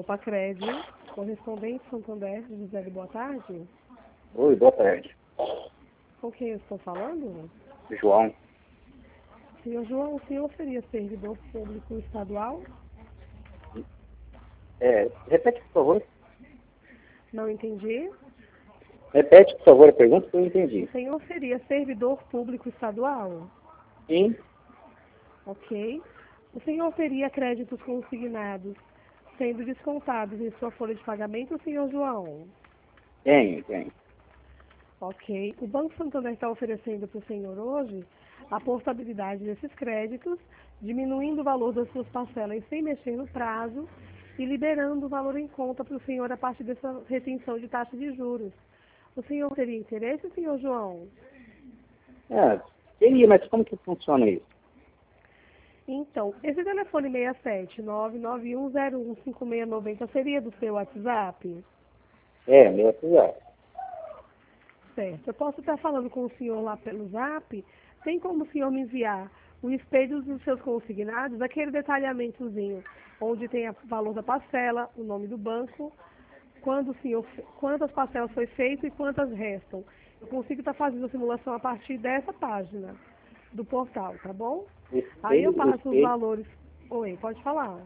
Pacred, correspondente Santander, José, boa tarde. Oi, boa tarde. Com quem eu estou falando? João. Senhor João, o senhor seria servidor público estadual? Repete, por favor. Não entendi. Repete, por favor, a pergunta que eu entendi. O senhor seria servidor público estadual? Sim. Ok. O senhor teria créditos consignados sendo descontados em sua folha de pagamento, senhor João? Tenho. Ok. O Banco Santander está oferecendo para o senhor hoje a portabilidade desses créditos, diminuindo o valor das suas parcelas sem mexer no prazo e liberando o valor em conta para o senhor a partir dessa retenção de taxa de juros. O senhor teria interesse, senhor João? Teria, mas como que funciona isso? Então, esse telefone 67 991015690 seria do seu WhatsApp? Meu WhatsApp. Certo. Eu posso estar falando com o senhor lá pelo Zap? Tem como o senhor me enviar o espelho dos seus consignados, aquele detalhamentozinho, onde tem o valor da parcela, o nome do banco, quantas parcelas foi feito e quantas restam. Eu consigo estar fazendo a simulação a partir dessa página do portal, tá bom? Aí eu passo os valores. Oi, pode falar.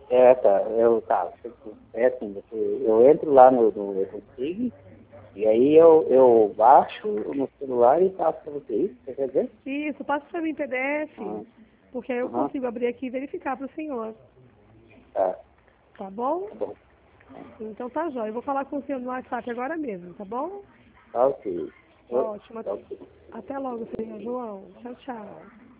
É assim, eu entro lá no Sig, e aí eu baixo no celular e passo para você. Isso, você quer dizer? Isso, passa para mim em PDF, porque aí eu consigo abrir aqui e verificar para o senhor. Tá. Tá bom? Tá bom. Então tá jóia. Eu vou falar com o senhor no WhatsApp agora mesmo, tá bom? Tá ok. Ótimo. Tá ok. Até logo, senhor João. Tchau, tchau.